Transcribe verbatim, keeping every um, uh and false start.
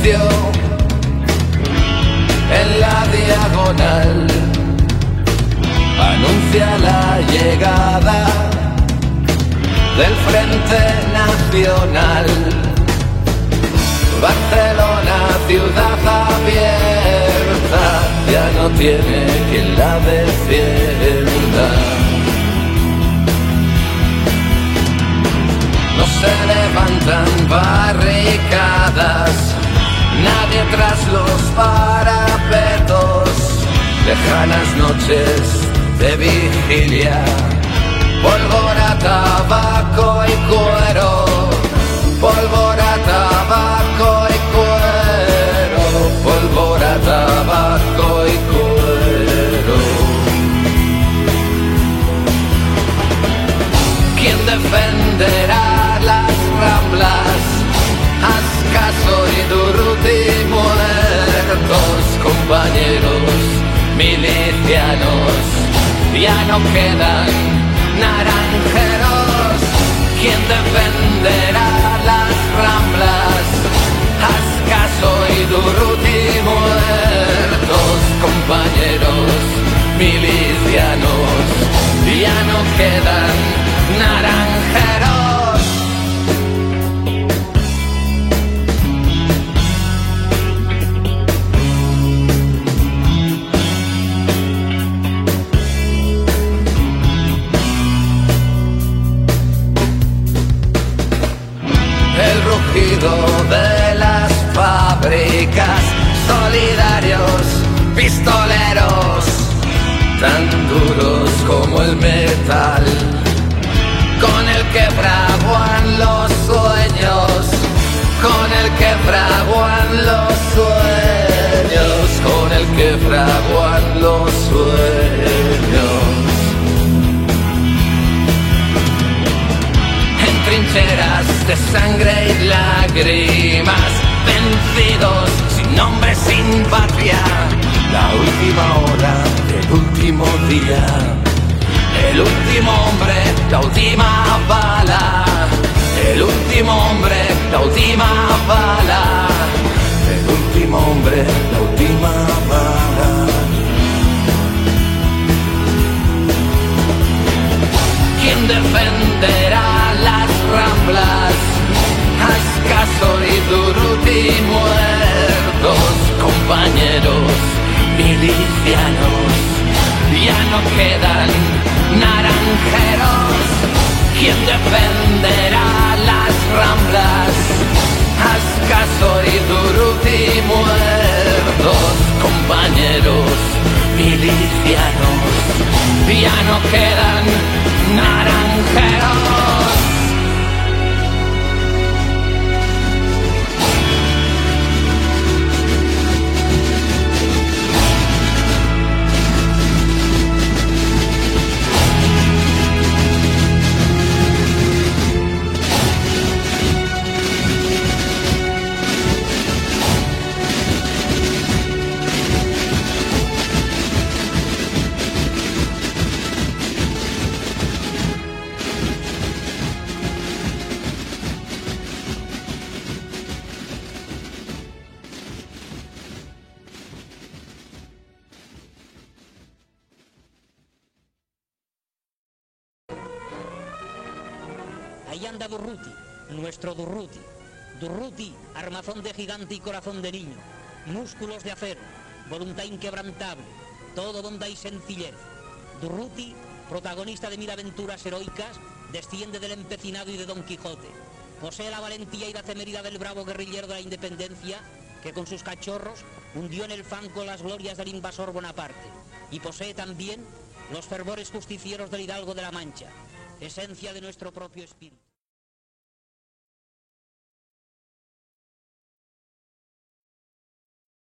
silencio en la diagonal anuncia la llegada del Frente Nacional. Barcelona, ciudad abierta, ya no tiene quien la defienda. No se levantan barricadas, nadie tras los parapetos. Lejanas noches de vigilia, pólvora, tabaco y cuero. Pólvora, tabaco y cuero. Pólvora, tabaco y cuero. ¿Quién defenderá las Ramblas? Ascaso y Durruti muertos, compañeros milicianos, ya no quedan naranjeros. ¿Quién defenderá las Ramblas? Ascaso y Durruti muertos, compañeros milicianos, ya no quedan naranjeros. De las fábricas, solidarios, pistoleros, tan duros como el metal, con el que fraguan los sueños, con el que fraguan los sueños, con el que fraguan los sueños. Trincheras de sangre y lágrimas, vencidos, sin nombre, sin patria. La última hora del último día, el último hombre, la última bala. El último hombre, la última bala. El último hombre, la última bala. ¿Quién defenderá las Ramblas? Ascaso y Durruti muertos, compañeros milicianos, ya no quedan naranjeros. ¿Quién defenderá las Ramblas? Ascaso y Durruti muertos, compañeros milicianos, ya no quedan naranjeros. Ahí anda Durruti, nuestro Durruti. Durruti, armazón de gigante y corazón de niño, músculos de acero, voluntad inquebrantable, todo donde hay sencillez. Durruti, protagonista de mil aventuras heroicas, desciende del empecinado y de Don Quijote. Posee la valentía y la temeridad del bravo guerrillero de la independencia, que con sus cachorros hundió en el fango las glorias del invasor Bonaparte. Y posee también los fervores justicieros del hidalgo de la Mancha, esencia de nuestro propio espíritu.